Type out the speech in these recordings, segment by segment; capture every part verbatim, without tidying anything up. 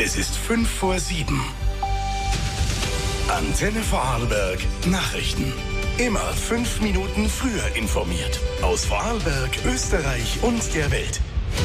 Es ist fünf vor sieben. Antenne Vorarlberg Nachrichten. Immer fünf Minuten früher informiert. Aus Vorarlberg, Österreich und der Welt.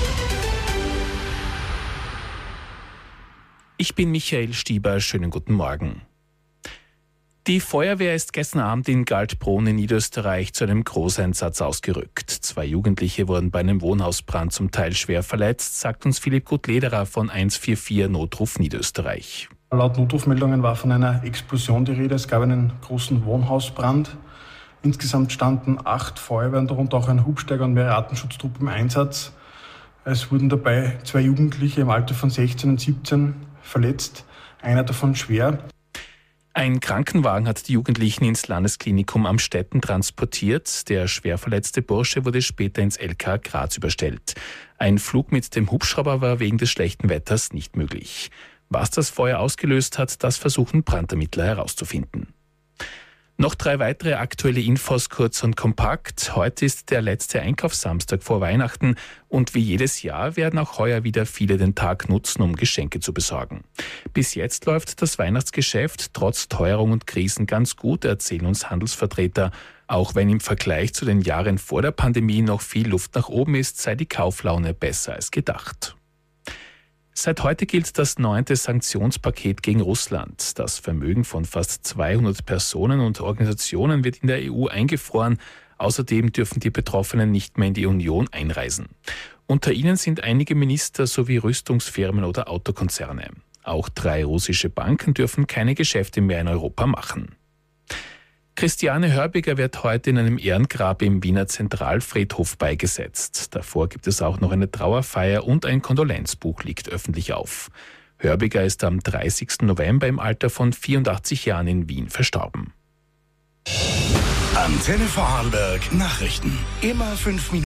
Ich bin Michael Stieber. Schönen guten Morgen. Die Feuerwehr ist gestern Abend in Galtbrunn in Niederösterreich zu einem Großeinsatz ausgerückt. Zwei Jugendliche wurden bei einem Wohnhausbrand zum Teil schwer verletzt, sagt uns Philipp Gutlederer von eins vier vier Notruf Niederösterreich. Laut Notrufmeldungen war von einer Explosion die Rede. Es gab einen großen Wohnhausbrand. Insgesamt standen acht Feuerwehren, darunter auch ein Hubsteiger und mehrere Artenschutztruppen im Einsatz. Es wurden dabei zwei Jugendliche im Alter von sechzehn und siebzehn verletzt, einer davon schwer. Ein Krankenwagen hat die Jugendlichen ins Landesklinikum Amstetten transportiert. Der schwer verletzte Bursche wurde später ins L K Graz überstellt. Ein Flug mit dem Hubschrauber war wegen des schlechten Wetters nicht möglich. Was das Feuer ausgelöst hat, das versuchen Brandermittler herauszufinden. Noch drei weitere aktuelle Infos, kurz und kompakt. Heute ist der letzte Einkaufssamstag vor Weihnachten und wie jedes Jahr werden auch heuer wieder viele den Tag nutzen, um Geschenke zu besorgen. Bis jetzt läuft das Weihnachtsgeschäft trotz Teuerung und Krisen ganz gut, erzählen uns Handelsvertreter. Auch wenn im Vergleich zu den Jahren vor der Pandemie noch viel Luft nach oben ist, sei die Kauflaune besser als gedacht. Seit heute gilt das neunte Sanktionspaket gegen Russland. Das Vermögen von fast zweihundert Personen und Organisationen wird in der E U eingefroren. Außerdem dürfen die Betroffenen nicht mehr in die Union einreisen. Unter ihnen sind einige Minister sowie Rüstungsfirmen oder Autokonzerne. Auch drei russische Banken dürfen keine Geschäfte mehr in Europa machen. Christiane Hörbiger wird heute in einem Ehrengrab im Wiener Zentralfriedhof beigesetzt. Davor gibt es auch noch eine Trauerfeier und ein Kondolenzbuch liegt öffentlich auf. Hörbiger ist am dreißigsten November im Alter von vierundachtzig Jahren in Wien verstorben. Antenne Vorarlberg Nachrichten. Immer fünf Minuten.